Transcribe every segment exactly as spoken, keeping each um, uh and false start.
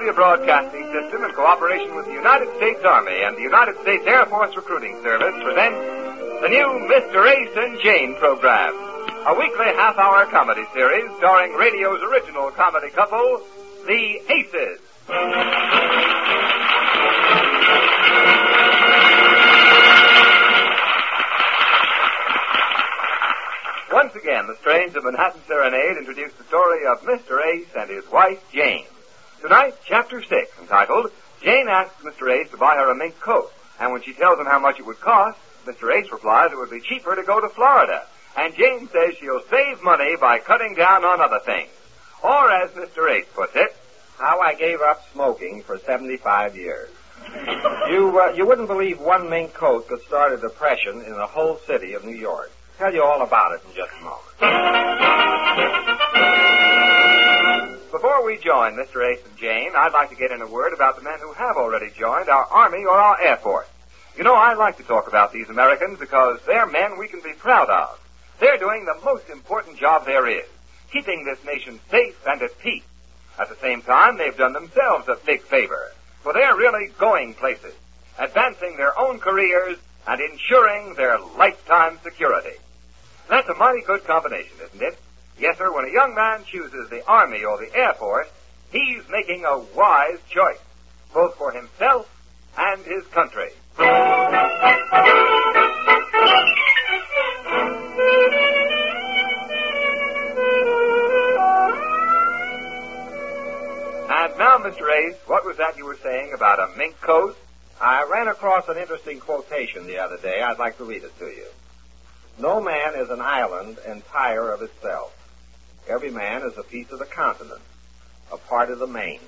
Columbia Broadcasting System, in cooperation with the United States Army and the United States Air Force Recruiting Service, presents the new Mister Ace and Jane program, a weekly half-hour comedy series starring radio's original comedy couple, the Aces. Once again, the strains of Manhattan Serenade introduce the story of Mister Ace and his wife, Jane. Tonight, Chapter six, entitled, Jane asks Mister Ace to buy her a mink coat, and when she tells him how much it would cost, Mister Ace replies it would be cheaper to go to Florida, and Jane says she'll save money by cutting down on other things. Or, as Mister Ace puts it, how I gave up smoking for seventy-five years. you uh, you wouldn't believe one mink coat could start a depression in the whole city of New York. Tell you all about it in just a moment. Before we join Mister Ace and Jane, I'd like to get in a word about the men who have already joined our Army or our Air Force. You know, I like to talk about these Americans because they're men we can be proud of. They're doing the most important job there is, keeping this nation safe and at peace. At the same time, they've done themselves a big favor, for they're really going places, advancing their own careers and ensuring their lifetime security. That's a mighty good combination, isn't it? Yes, sir, when a young man chooses the Army or the Air Force, he's making a wise choice, both for himself and his country. And now, Mister Ace, what was that you were saying about a mink coat? I ran across an interesting quotation the other day. I'd like to read it to you. No man is an island entire of itself. Every man is a piece of the continent, a part of the main.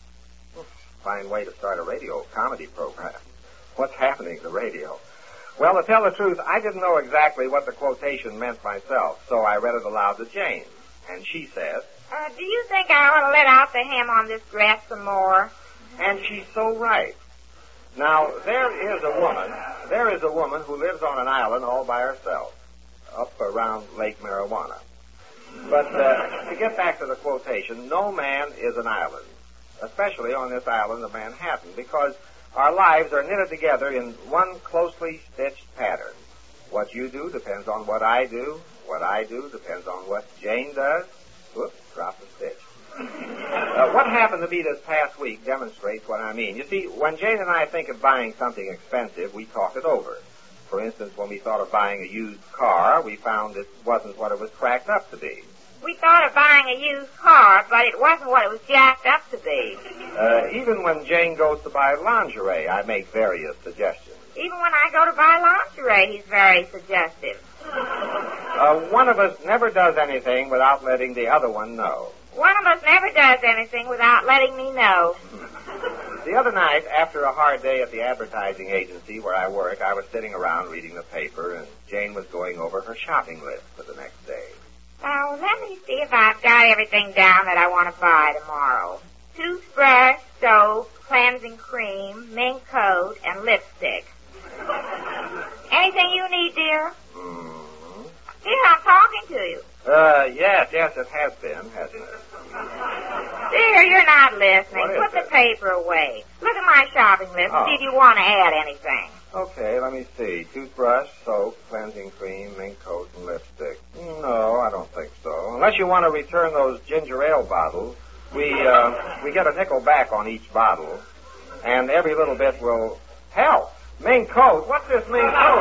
Fine way to start a radio comedy program. What's happening to radio? Well, to tell the truth, I didn't know exactly what the quotation meant myself, so I read it aloud to Jane. And she says, uh, do you think I ought to let out the hem on this dress some more? And she's so right. Now, there is a woman, there is a woman who lives on an island all by herself, up around Lake Marijuana. But uh, to get back to the quotation, no man is an island, especially on this island of Manhattan, because our lives are knitted together in one closely stitched pattern. What you do depends on what I do. What I do depends on what Jane does. Whoops, dropped a stitch. Uh, what happened to me this past week demonstrates what I mean. You see, when Jane and I think of buying something expensive, we talk it over. For instance, when we thought of buying a used car, we found it wasn't what it was cracked up to be. We thought of buying a used car, but it wasn't what it was jacked up to be. Uh, even when Jane goes to buy lingerie, I make various suggestions. Even when I go to buy lingerie, he's very suggestive. Uh, one of us never does anything without letting the other one know. One of us never does anything without letting me know. The other night, after a hard day at the advertising agency where I work, I was sitting around reading the paper, and Jane was going over her shopping list for the next day. Now, let me see if I've got everything down that I want to buy tomorrow. Toothbrush, soap, cleansing cream, mink coat, and lipstick. Anything you need, dear? Mm-hmm. Dear, I'm talking to you. Uh, yes, yes, it has been, hasn't it? Dear, you're not listening. What is Put it? the paper away. Look at my shopping list Oh. and see if you want to add anything. Okay, let me see. Toothbrush, soap, cleansing cream, mink coat, and lipstick. No, I don't think so. Unless you want to return those ginger ale bottles, we, uh, we get a nickel back on each bottle, and every little bit will help. Mink coat? What's this mink coat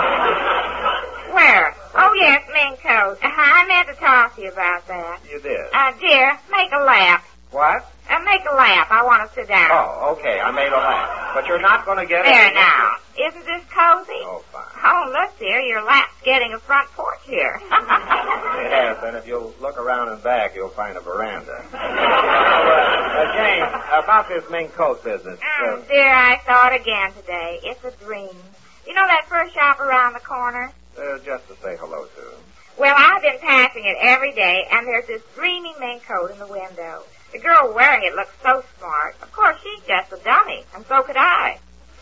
here? Where? Oh, yes, mink coat. Uh, I meant to talk to you about that. You did. Uh, dear, make a lap. What? Uh, make a lap. I want to sit down. Oh, okay, I made a laugh. But you're not going to get it. There now. Isn't this cozy? Oh, fine. Oh, look, dear, your lap's getting a front porch here. It has, and if you'll look around and back, you'll find a veranda. uh, uh, Jane, about this mink coat business. Oh, Uh, dear, I saw it again today. It's a dream. You know that first shop around the corner? uh, just to say hello to. Well, I've been passing it every day, and there's this dreamy mink coat in the window. The girl wearing it looks so smart. Of course, she's just a dummy, and so could I.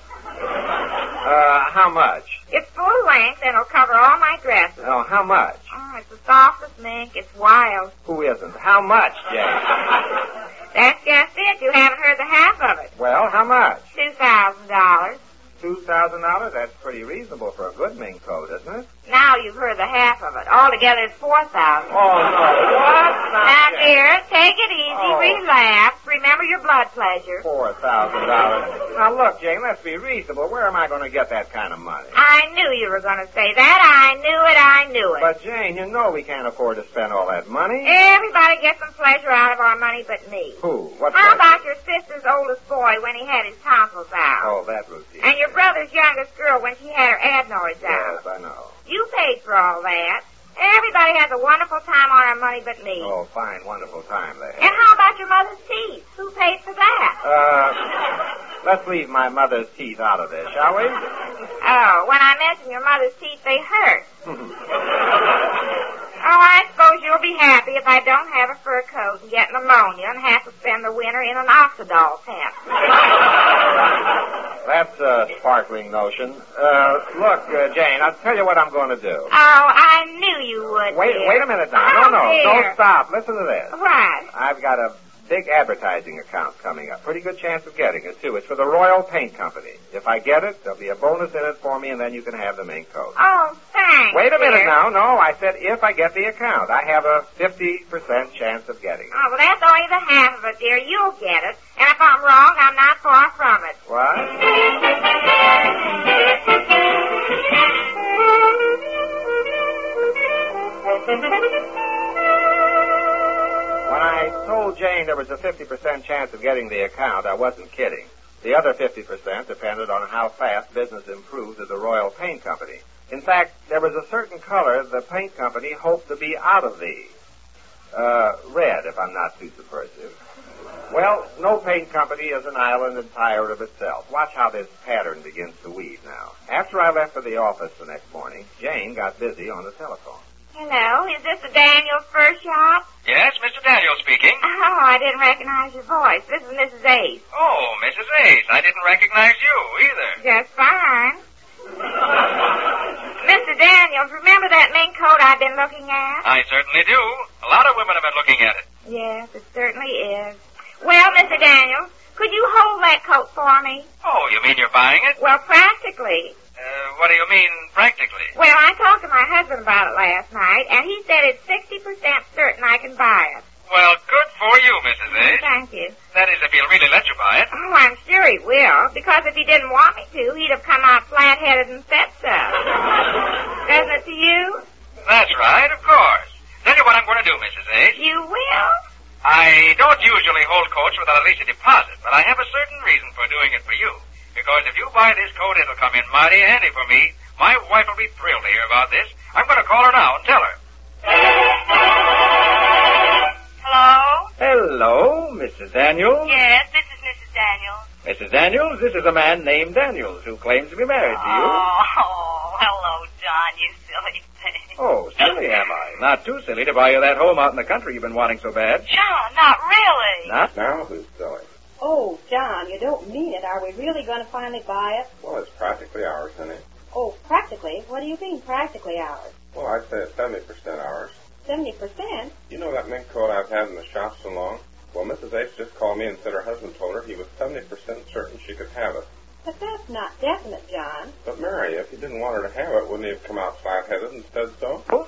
Uh, how much? It's full length, and it'll cover all my dresses. Oh, how much? Oh, it's the softest mink. It's wild. Who isn't? How much, Jane? That's just it. You haven't heard the half of it. Well, how much? Two thousand dollars. Two thousand dollars? That's pretty reasonable for a good mink coat, isn't it? Now you've heard the half of it. Altogether it's four thousand. Oh, no. What? Now, dear, take it easy, Oh. relax, remember your blood pressure. Four thousand dollars. Now, look, Jane, let's be reasonable. Where am I going to get that kind of money? I knew you were going to say that. I knew it, I knew it. But, Jane, you know we can't afford to spend all that money. Everybody gets some pleasure out of our money but me. Who? What? How pleasure? about your sister's oldest boy when he had his tonsils out? Oh, that routine. And your brother's youngest girl when she had her adenoids out? Yes, I know. You paid for all that. Everybody has a wonderful time on our money but me. Oh, fine, wonderful time there. And how about your mother's teeth? Who paid for that? Uh, let's leave my mother's teeth out of this, shall we? Oh, when I mention your mother's teeth, they hurt. Oh, I suppose you'll be happy if I don't have a fur coat and get pneumonia and have to spend the winter in an Oxidol tent. That's a sparkling notion. Uh, look, uh, Jane, I'll tell you what I'm going to do. Oh, I knew you would, Wait, dear. wait a minute now. Oh, no, no, dear. don't stop. Listen to this. What? I've got a big advertising account coming up. Pretty good chance of getting it, too. It's for the Royal Paint Company. If I get it, there'll be a bonus in it for me, and then you can have the mink coat. Oh, thanks. Wait a minute dear. now. No, I said if I get the account. I have a fifty percent chance of getting it. Oh, well, that's only the half of it, dear. You'll get it. And if I'm wrong, I'm not far from it. What? When I told Jane there was a fifty percent chance of getting the account, I wasn't kidding. The other fifty percent depended on how fast business improved at the Royal Paint Company. In fact, there was a certain color the paint company hoped to be out of the uh, red, if I'm not too subversive. Well, no paint company is an island entire of itself. Watch how this pattern begins to weave now. After I left for the office the next morning, Jane got busy on the telephone. Hello, is this the Daniels Fur Shop? Yes, Mister Daniels speaking. Oh, I didn't recognize your voice. This is Missus Ace. Oh, Missus Ace, I didn't recognize you either. Just fine. Mister Daniels, remember that mink coat I've been looking at? I certainly do. A lot of women have been looking at it. Yes, it certainly is. Well, Mister Daniels, could you hold that coat for me? Oh, you mean you're buying it? Well, practically. Uh, what do you mean, practically? Well, I talked to my husband about it last night, and he said it's sixty percent certain I can buy it. Well, good for you, Missus Ace. Thank you. That is, if he'll really let you buy it. Oh, I'm sure he will, because if he didn't want me to, he'd have come out flat-headed and said so. Doesn't it to you? That's right, of course. Tell you what I'm going to do, Missus Ace. You will? I don't usually hold coats without at least a deposit, but I have a certain reason for doing it for you. Because if you buy this coat, it'll come in mighty handy for me. My wife will be thrilled to hear about this. I'm going to call her now and tell her. Hello? Hello, Missus Daniels. Yes, this is Missus Daniels. Missus Daniels, this is a man named Daniels who claims to be married to you. Oh, hello, John, you silly thing. Oh, silly am I? Not too silly to buy you that home out in the country you've been wanting so bad. John, not really. Not? Now who's silly? Oh, John, you don't mean it. Are we really going to finally buy it? Well, it's practically ours, honey. Oh, practically? What do you mean practically ours? Well, I'd say it's seventy percent ours. seventy percent? You know that mink coat I've had in the shop so long? Well, Missus Ace just called me and said her husband told her he was seventy percent certain she could have it. But that's not definite, John. But, Mary, if he didn't want her to have it, wouldn't he have come out flat-headed and said so? What?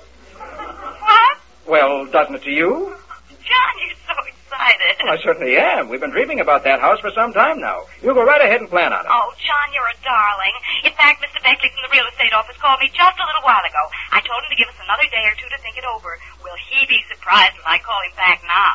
Well, doesn't it to you? John, you're so excited. Well, I certainly am. We've been dreaming about that house for some time now. You go right ahead and plan on it. Oh, John, you're a darling. In fact, Mister Beckley from the real estate office called me just a little while ago. I told him to give us another day or two to think it over. Will he be surprised when I call him back now?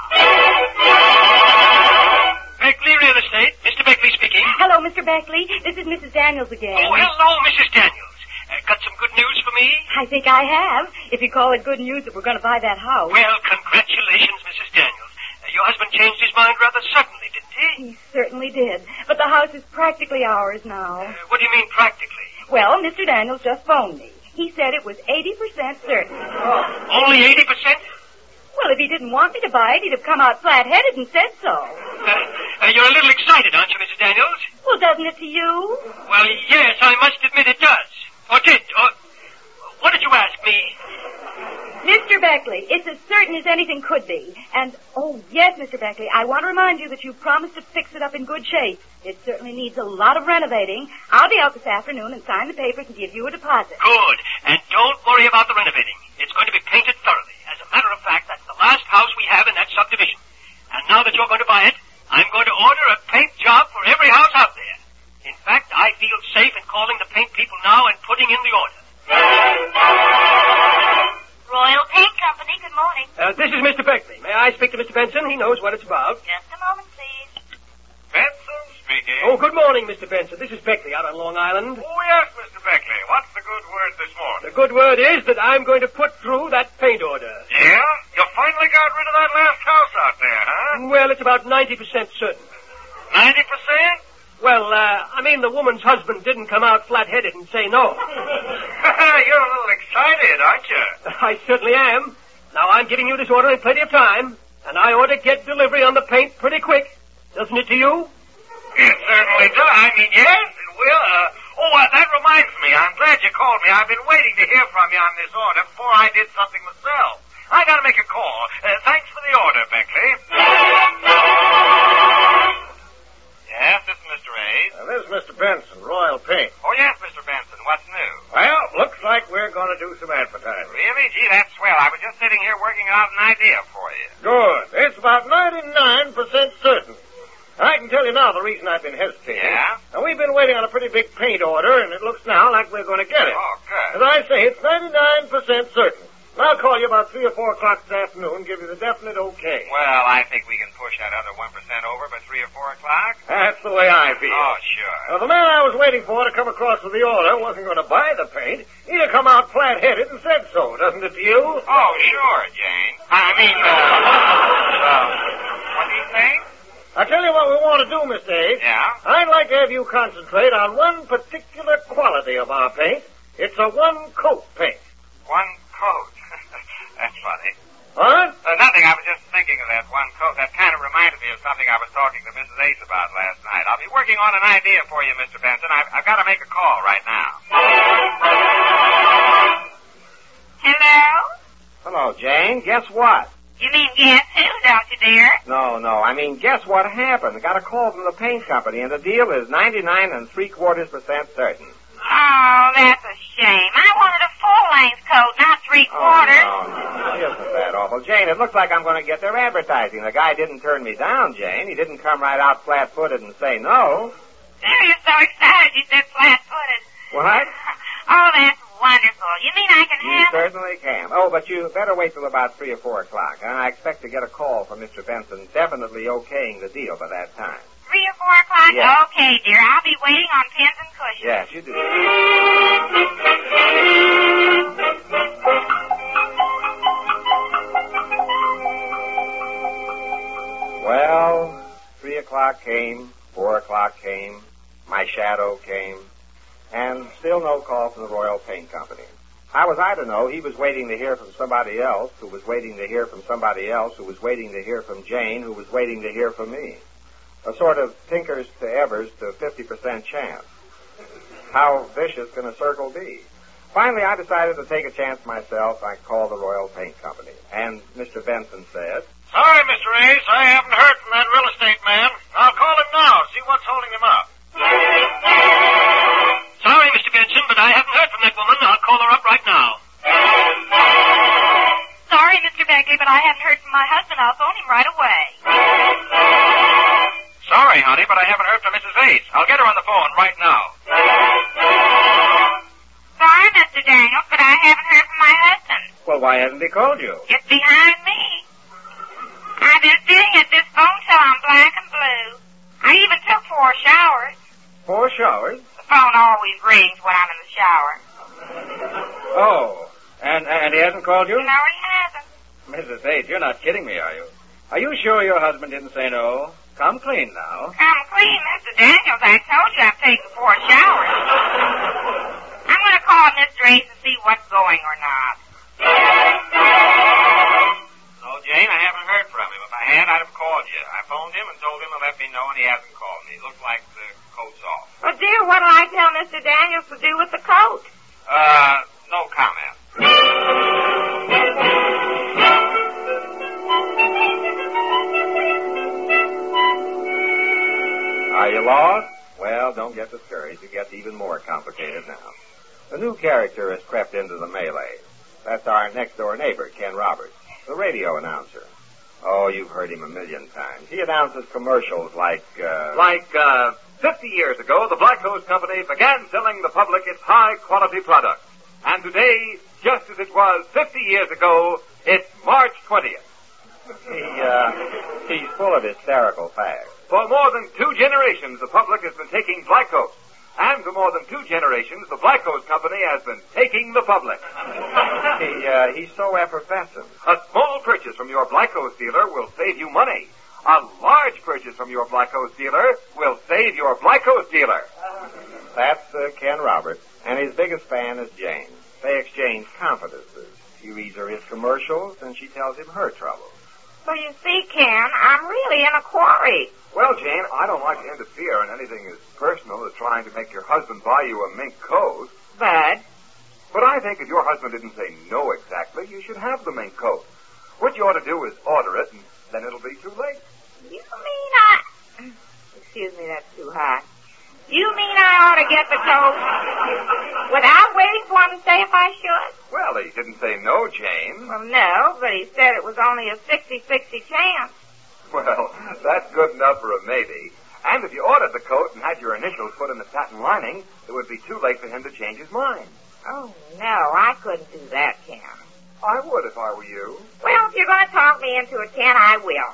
Beckley Real Estate. Mister Beckley speaking. Hello, Mister Beckley. This is Missus Daniels again. Oh, hello, Missus Daniels. Uh, got some good news for me? I think I have, if you call it good news that we're going to buy that house. Well, congratulations, Missus Daniels. Uh, your husband changed his mind rather suddenly, didn't he? He certainly did. But the house is practically ours now. Uh, what do you mean, practically? Well, Mister Daniels just phoned me. He said it was eighty percent certain. Oh, only eighty percent? Well, if he didn't want me to buy it, he'd have come out flat-headed and said so. Uh, uh, you're a little excited, aren't you, Missus Daniels? Well, doesn't it to you? Well, yes, I must admit it does. Or did. Or, what did you ask me? Mister Beckley, it's as certain as anything could be. And, oh, yes, Mister Beckley, I want to remind you that you promised to fix it up in good shape. It certainly needs a lot of renovating. I'll be out this afternoon and sign the papers and give you a deposit. Good. And don't worry about the renovating. It's going to be painted thoroughly. As a matter of fact, that's the last house we have in that subdivision. And now that you're going to buy it, I'm going to order a paint job for every house out there. In fact, I feel safe in calling the paint people now and putting in the order. Royal Paint Company, good morning. Uh, this is Mister Beckley. May I speak to Mister Benson? He knows what it's about. Just a moment, please. Benson speaking. Oh, good morning, Mister Benson. This is Beckley out on Long Island. Oh, yes, Mister Beckley. What's the good word this morning? The good word is that I'm going to put through that paint order. Yeah? You finally got rid of that last house out there, huh? Well, it's about ninety percent certain. ninety percent? Well, uh, I mean, the woman's husband didn't come out flat-headed and say no. You're a little excited, aren't you? I certainly am. Now, I'm giving you this order in plenty of time, and I ought to get delivery on the paint pretty quick. Doesn't it to you? It certainly does. I mean, yes, it will. Uh, oh, uh, that reminds me. I'm glad you called me. I've been waiting to hear from you on this order before I did something myself. I gotta make a call. Uh, thanks for the order, Beckley. Yes, this is Mister Hayes. Uh, this is Mister Benson, Royal Paint. Oh, yes, Mister Benson. What's new? Well, looks like we're going to do some advertising. Really? Gee, that's swell. I was just sitting here working out an idea for you. Good. It's about ninety-nine percent certain. I can tell you now the reason I've been hesitating. Yeah? Now, we've been waiting on a pretty big paint order, and it looks now like we're going to get it. Oh, good. As I say, it's ninety-nine percent certain. I'll call you about three or four o'clock this afternoon and give you the definite okay. Well, I think we can push that other one percent over by three or four o'clock. That's the way I feel. Oh, sure. Now, the man I was waiting for to come across with the order wasn't going to buy the paint. He'd have come out flat-headed and said so, doesn't it to you? Oh, sure, Jane. I mean, uh, uh what do you think? I'll tell you what we want to do, Mister Hayes. Yeah? I'd like to have you concentrate on one particular quality of our paint. It's a one-coat paint. One coat. That's funny. What? Uh, nothing. I was just thinking of that one coat. That kind of reminded me of something I was talking to Missus Ace about last night. I'll be working on an idea for you, Mister Benson. I've, I've got to make a call right now. Hello? Hello, Jane. Guess what? You mean guess who, don't you, dear? No, no. I mean, guess what happened? I got a call from the paint company, and the deal is ninety-nine and three quarters percent certain. Oh, that's a shame. I wanted a full-length coat, not three-quarters. Oh, no, no. Isn't that awful? Jane, it looks like I'm going to get their advertising. The guy didn't turn me down, Jane. He didn't come right out flat-footed and say no. There, you're so excited you said flat-footed. What? Oh, that's wonderful. You mean I can You have it? certainly can. Oh, but you better wait till about three or four o'clock. And I expect to get a call from Mister Benson definitely okaying the deal by that time. Three or four o'clock? Yes. Okay, dear. I'll be waiting on pins and cushions. Yes, you do. Well, three o'clock came, four o'clock came, my shadow came, and still no call from the Royal Paint Company. How was I to know he was waiting to hear from somebody else, who was waiting to hear from somebody else, who was waiting to hear from Jane, who was waiting to hear from me? A sort of Tinkers to Evers to fifty percent chance. How vicious can a circle be? Finally, I decided to take a chance myself. I called the Royal Paint Company. And Mister Benson said, Sorry, Mister Ace. I haven't heard from that real estate man. I'll call him now, see what's holding him up. Sorry, Mister Benson, but I haven't heard from that woman. I'll call her up right now. Sorry, Mister Beckley, but I haven't heard from my husband. I'll phone him right away. Sorry, honey, but I haven't heard from Missus Ace. I'll get her on the phone right now. Sorry, Mister Daniels, but I haven't heard from my husband. well, why hasn't he called you? It's behind me. I've been sitting at this phone till I'm black and blue. I even took four showers. Four showers? The phone always rings when I'm in the shower. Oh, and and he hasn't called you? No, he hasn't. Missus H, you're not kidding me, are you? Are you sure your husband didn't say no? Come clean now. Come clean, Mister Daniels. I told you I've taken four showers. I'm going to call Mister Ace and see what's going or not. No, Jane, I haven't heard from him. If I had, I'd have called you. I phoned him and told him to let me know, and he hasn't called me. Looks like the coat's off. Well, dear, what'll I tell Mister Daniels to do with the coat? Uh, no comment. Are you lost? Well, don't get discouraged. It gets even more complicated now. A new character has crept into the melee. That's our next-door neighbor, Ken Roberts, the radio announcer. Oh, you've heard him a million times. He announces commercials like, uh... Like, uh, fifty years ago, the Black Hose Company began selling the public its high-quality products. And today, just as it was fifty years ago, it's March twentieth. He, uh, he's full of hysterical facts. For more than two generations, the public has been taking Black Hose. And for more than two generations, the Black Hose Company has been taking the public. He, uh, he's so effervescent. A small purchase from your Black Hose dealer will save you money. A large purchase from your Black Hose dealer will save your Black Hose dealer. That's uh, Ken Roberts, and his biggest fan is Jane. They exchange confidences. He reads her his commercials, and she tells him her troubles. So you see, Ken, I'm really in a quarry. Well, Jane, I don't like to interfere in anything as personal as trying to make your husband buy you a mink coat. Bud. But I think if your husband didn't say no exactly, you should have the mink coat. What you ought to do is order it, and then it'll be too late. You mean I... Excuse me, that's too high. You mean I ought to get the coat without waiting for him to say if I should? Well, he didn't say no, Jane. Well, no, but he said it was only a sixty-sixty chance. Well, that's good enough for a maybe. And if you ordered the coat and had your initials put in the satin lining, it would be too late for him to change his mind. Oh, no, I couldn't do that, Ken. I would if I were you. Well, if you're going to talk me into it, Ken, I will.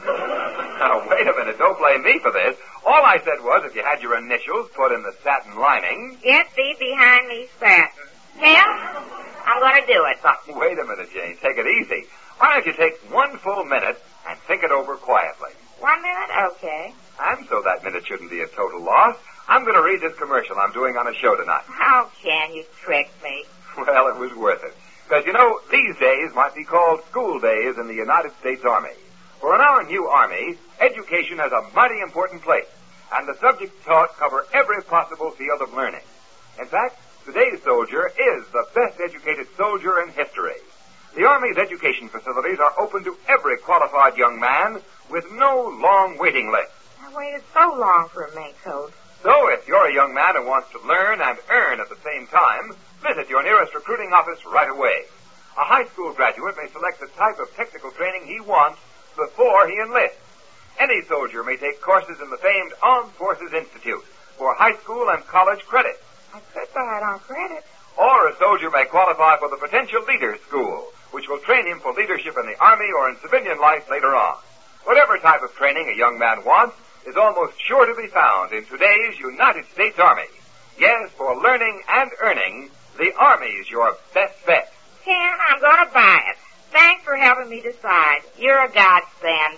Now, wait a minute. Don't blame me for this. All I said was if you had your initials put in the satin lining... Get thee behind me, satin. Ken, I'm going to do it. Now, wait a minute, Jane. Take it easy. Why don't you take one full minute and think it over quietly? One minute? Okay. And so that minute shouldn't be a total loss, I'm going to read this commercial I'm doing on a show tonight. Oh, Ken, you tricked me. Well, it was worth it. Because, you know, these days might be called school days in the United States Army. For in our new Army, education has a mighty important place, and the subjects taught cover every possible field of learning. In fact, today's soldier is the best educated soldier in history. The Army's education facilities are open to every qualified young man with no long waiting list. I waited so long for a mink coat. So if you're a young man who wants to learn and earn at the same time, visit your nearest recruiting office right away. A high school graduate may select the type of technical training he wants before he enlists. Any soldier may take courses in the famed Armed Forces Institute for high school and college credit. I could buy it on credit. Or a soldier may qualify for the Potential Leaders School, which will train him for leadership in the Army or in civilian life later on. Whatever type of training a young man wants is almost sure to be found in today's United States Army. Yes, for learning and earning, the Army's your best bet. Ken, I'm going to buy it. Thanks for helping me decide. You're a godsend.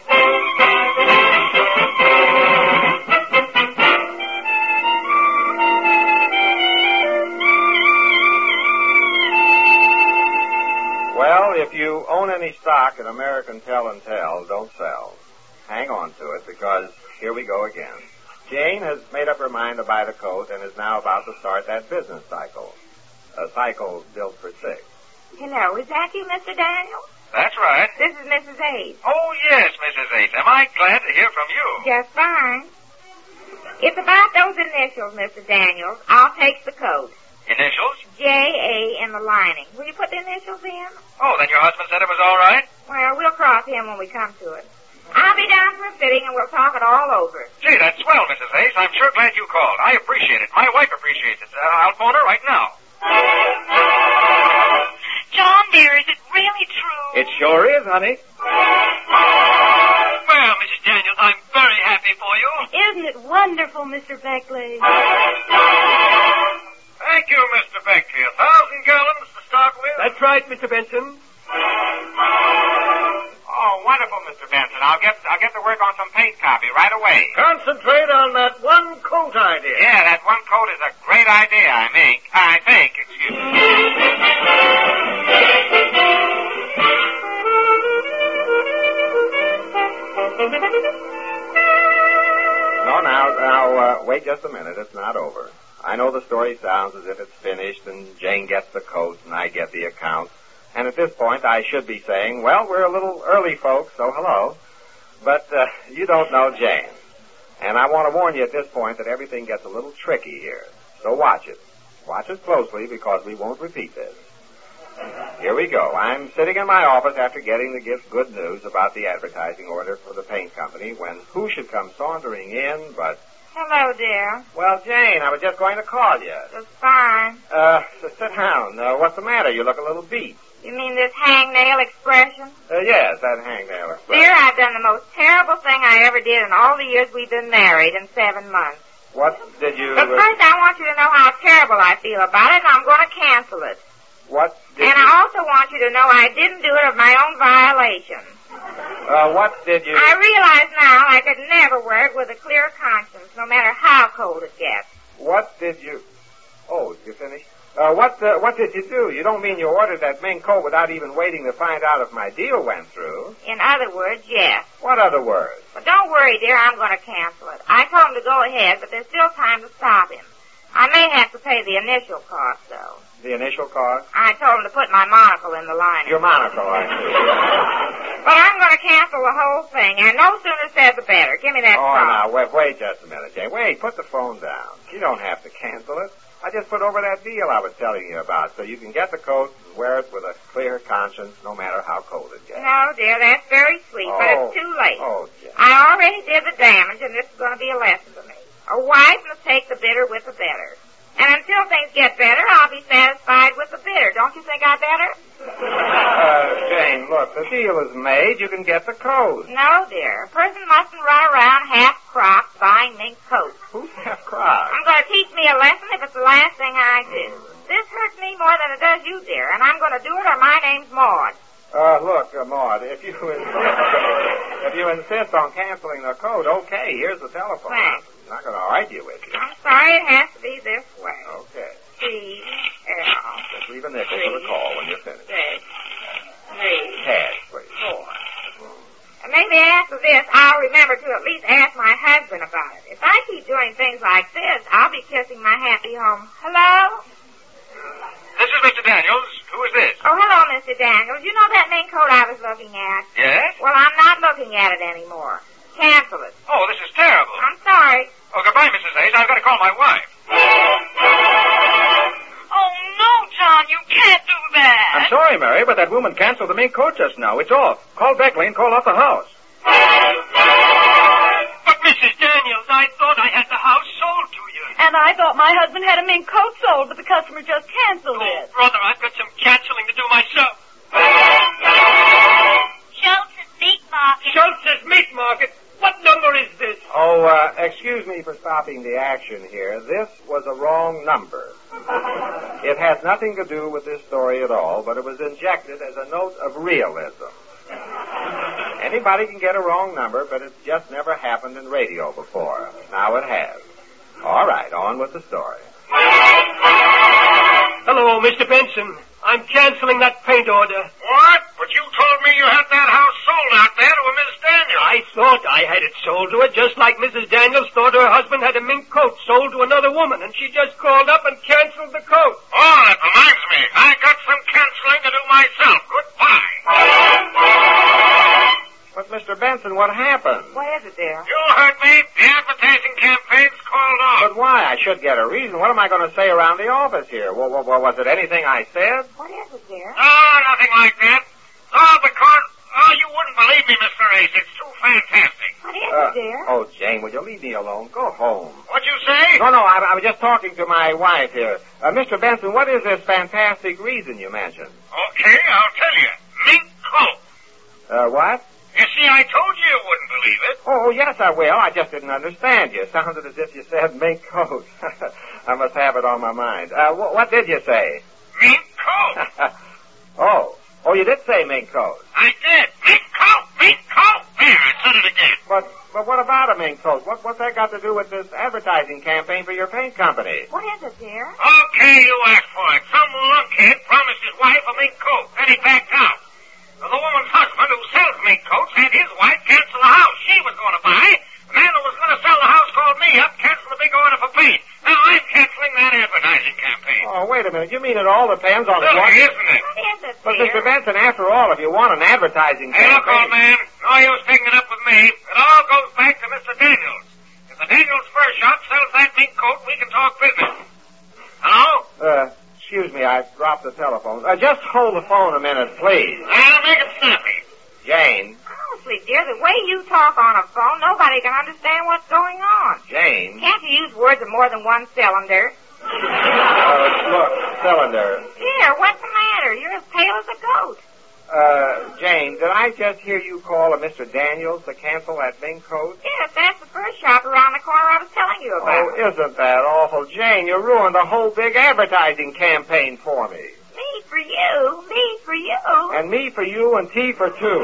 Well, if you own any stock in American Tell and Tell, don't sell. Hang on to it, because here we go again. Jane has made up her mind to buy the coat and is now about to start that business cycle. A cycle built for six. Hello, is that you, Mister Daniels? That's right. This is Missus Ace. Oh, yes, Missus Ace. Am I glad to hear from you? Just fine. It's about those initials, Mister Daniels. I'll take the coat. Initials? J A in the lining. Will you put the initials in? Oh, then your husband said it was all right? Well, we'll cross him when we come to it. I'll be down for a fitting and we'll talk it all over. Gee, that's swell, Missus Ace. I'm sure glad you called. I appreciate it. My wife appreciates it. Uh, I'll phone her right now. John, dear, is it really true? It sure is, honey. Well, Missus Daniels, I'm very happy for you. Isn't it wonderful, Mister Beckley? Thank you, Mister Beckley. A thousand gallons to start with? That's right, Mister Benson. Oh, wonderful, Mister Benson. I'll get I'll get to work on some paint copy right away. Concentrate on that one coat idea. Yeah, that one coat is a great idea, I think. I think, excuse me. No, now, now, uh, wait just a minute. It's not over. I know the story sounds as if it's finished and Jane gets the coat and I get the account. And at this point, I should be saying, well, we're a little early, folks, so hello. But uh, you don't know Jane. And I want to warn you at this point that everything gets a little tricky here. So watch it. Watch it closely because we won't repeat this. Here we go. I'm sitting in my office after getting the gift good news about the advertising order for the paint company when who should come sauntering in but... Hello, dear. Well, Jane, I was just going to call you. Just fine. Uh, so sit down. Uh, what's the matter? You look a little beat. You mean this hangnail expression? Uh, yes, that hangnail expression. Dear, I've done the most terrible thing I ever did in all the years we've been married in seven months. What did you... But uh, first I want you to know how terrible I feel about it, and I'm going to cancel it. What did And you... I also want you to know I didn't do it of my own violation. Uh, what did you... I realize now I could never wear it with a clear conscience, no matter how cold it gets. What did you... Oh, you finished? Uh, what, uh, what did you do? You don't mean you ordered that mink coat without even waiting to find out if my deal went through? In other words, yes. What other words? But don't worry, dear, I'm going to cancel it. I told him to go ahead, but there's still time to stop him. I may have to pay the initial cost, though. The initial cost? I told him to put my monocle in the lining. Your monocle, I see. But I'm going to cancel the whole thing, and no sooner said the better. Give me that Oh, phone. now, wait, wait just a minute, Jane. Wait, put the phone down. You don't have to cancel it. I just put over that deal I was telling you about, so you can get the coat and wear it with a clear conscience, no matter how cold it gets. No, dear, that's very sweet, Oh. but it's too late. Oh, Jane. I already did the damage, and this is going to be a lesson to me. A wife must take the bitter with the better. And until things get better, I'll be satisfied with the bitter. Don't you think I better? Uh, Jane, look, the deal is made. You can get the coat. No, dear. A person mustn't run around half-crocked buying mink coats. Who's half-crocked? I'm going to teach me a lesson if it's the last thing I do. This hurts me more than it does you, dear, and I'm going to do it or my name's Maud. Uh, look, uh, Maud, if you insist, if you insist on canceling the coat, okay, here's the telephone. Thanks. I'm not going to argue with you. I'm sorry it has to be this way. Okay. C, L, Just leave a nickel for the call when you're finished. six, three, Cash, please. four. And maybe after this, I'll remember to at least ask my husband about it. If I keep doing things like this, I'll be kissing my happy home. Hello? This is Mister Daniels. Who is this? Oh, hello, Mister Daniels. You know that mink coat I was looking at? Yes? Well, I'm not looking at it anymore. Cancel it. Oh, this is terrible. I'm sorry. Oh, goodbye, Missus Ace. I've got to call my wife. Oh, no, John, you can't do that. I'm sorry, Mary, but that woman canceled the mink coat just now. It's off. Call Beckley and call off the house. But, Missus Daniels, I thought I had the house sold to you. And I thought my husband had a mink coat sold, but the customer just canceled Oh, it. brother, I've got some canceling to do myself. Schultz's Meat Market. Schultz's Meat Market? What number is this? Oh, uh, excuse me for stopping the action here. This was a wrong number. It has nothing to do with this story at all, but it was injected as a note of realism. Anybody can get a wrong number, but it's just never happened in radio before. Now it has. All right, on with the story. Hello, Mister Benson. I'm canceling that paint order. What? But you told me you had that house sold out there to a Miss Daniels. I thought I had it sold to her, just like Missus Daniels thought her husband had a mink coat sold to another woman, and she just called up and canceled the coat. Oh, that reminds me. I got some canceling to do myself. Goodbye. But, Mister Benson, what happened? What is it, dear? You heard me. The advertising campaign's called off. But why? I should get a reason. What am I going to say around the office here? Well, well, well, was it anything I said? What is it, dear? Oh, nothing like that. Oh, because, oh, you wouldn't believe me, Mister Ace. It's too fantastic. What is Uh, it, dear? oh, Jane, will you leave me alone? Go home. What'd you say? No, no, I, I was just talking to my wife here. Uh, Mister Benson, what is this fantastic reason you mentioned? Okay, I'll tell you. Mink coat. Uh, what? You see, I told you you wouldn't believe it. Oh, yes, I will. I just didn't understand you. It sounded as if you said mink coat. I must have it on my mind. Uh, wh- what did you say? Mink coat. oh. Oh, you did say mink coat. I did. Mink coat. Mink coat. There, I said it again. But but what about a mink coat? What, what's that got to do with this advertising campaign for your paint company? What is it, dear? Okay, you asked for it. Some lunkhead promised his wife a mink coat, then he backed out. The woman's husband, who sells mink coats, had his wife cancel the house she was going to buy. The man who was going to sell the house called me up, canceled the big order for paint. Now I'm canceling that advertising campaign. Oh, wait a minute. You mean it all depends on Silly, what... isn't it? What is it, But, dear? Mister Benson, after all, if you want an advertising Hey, look, campaign... old man. No use taking it up with me. It all goes back to Mister Daniels. If The Daniels Fur Shop sells that mink coat. We can talk business. Hello? Uh, excuse me, I dropped the telephone. Uh, just hold the phone a minute, please. I'll make it snappy. Jane. Honestly, dear, the way you talk on a phone, nobody can understand what's going on. Jane. Can't you use words of more than one cylinder? Uh, look, cylinder. Dear, what's the matter? You're as pale as a goat. Uh, Jane, did I just hear you call a Mister Daniels to cancel that mink coat? Yes, that's the first shop around the corner I was telling you about. Oh, isn't that awful? Jane, you ruined the whole big advertising campaign for me. Me for you, me for you. And me for you and T for two.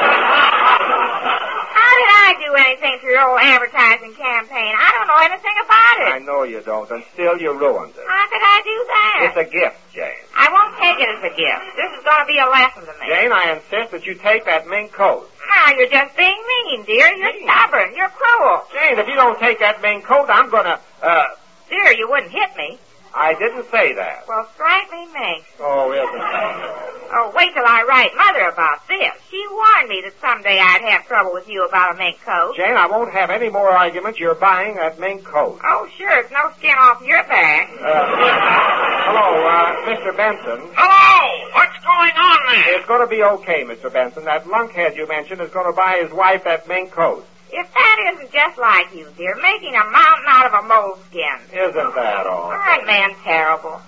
How did I do anything to your old advertising campaign? I don't know anything about it. I know you don't, and still you ruined it. How did I do that? It's a gift, Jane. I won't take it as a gift. This is going to be a lesson to me. Jane, I insist that you take that mink coat. Now, you're just being mean, dear. You're Mean? stubborn. You're cruel. Jane, if you don't take that mink coat, I'm gonna, uh... Dear, you wouldn't hit me. I didn't say that. Well, strike me mink. Oh, isn't that? Oh, wait till I write Mother about this. She warned me that someday I'd have trouble with you about a mink coat. Jane, I won't have any more arguments. You're buying that mink coat. Oh, sure. It's no skin off your back. Uh, hello, uh, Mister Benson. Hello! What's going on there? It's going to be okay, Mister Benson. That lunkhead you mentioned is going to buy his wife that mink coat. If that isn't just like you, dear, making a mountain out of a moleskin. Isn't that all? That man's terrible.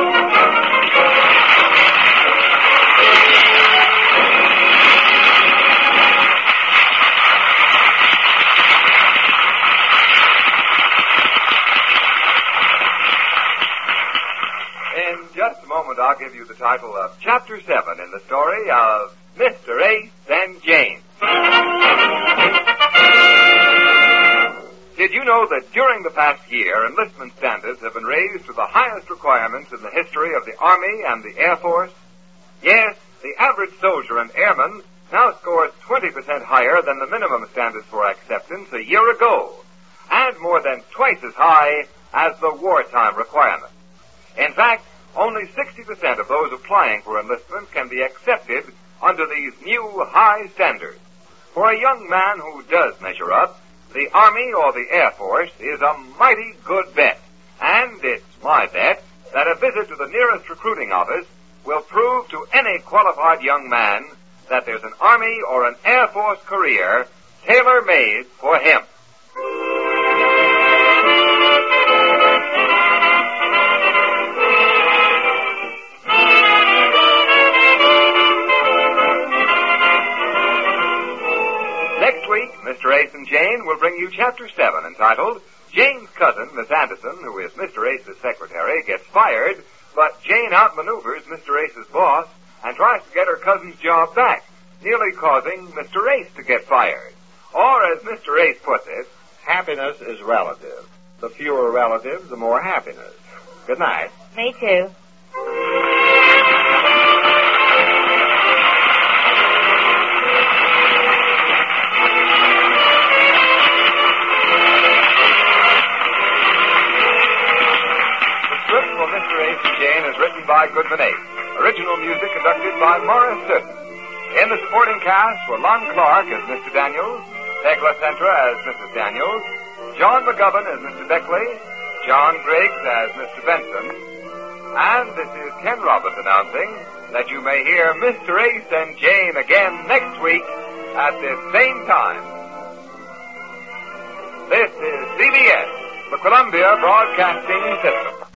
In just a moment, I'll give you the title of Chapter seven in the story of Mister Ace and Jane. Did you know that during the past year, enlistment standards have been raised to the highest requirements in the history of the Army and the Air Force? Yes, the average soldier and airman now scores twenty percent higher than the minimum standards for acceptance a year ago, and more than twice as high as the wartime requirement. In fact, only sixty percent of those applying for enlistment can be accepted under these new high standards. For a young man who does measure up, the Army or the Air Force is a mighty good bet. And it's my bet that a visit to the nearest recruiting office will prove to any qualified young man that there's an Army or an Air Force career tailor-made for him. Next week, Mister Ace and Jane will bring you Chapter seven, entitled Jane's Cousin, Miss Anderson, who is Mister Ace's secretary, gets fired, but Jane outmaneuvers Mister Ace's boss and tries to get her cousin's job back, nearly causing Mister Ace to get fired. Or, as Mister Ace puts it, happiness is relative. The fewer relatives, the more happiness. Good night. Me too. By Goodman Ace. Original music conducted by Morris Sutton. In the supporting cast were Lon Clark as Mister Daniels, Thecla Centra as Missus Daniels, John McGovern as Mister Beckley, John Griggs as Mister Benson, and this is Ken Roberts announcing that you may hear Mister Ace and Jane again next week at this same time. This is C B S, the Columbia Broadcasting System.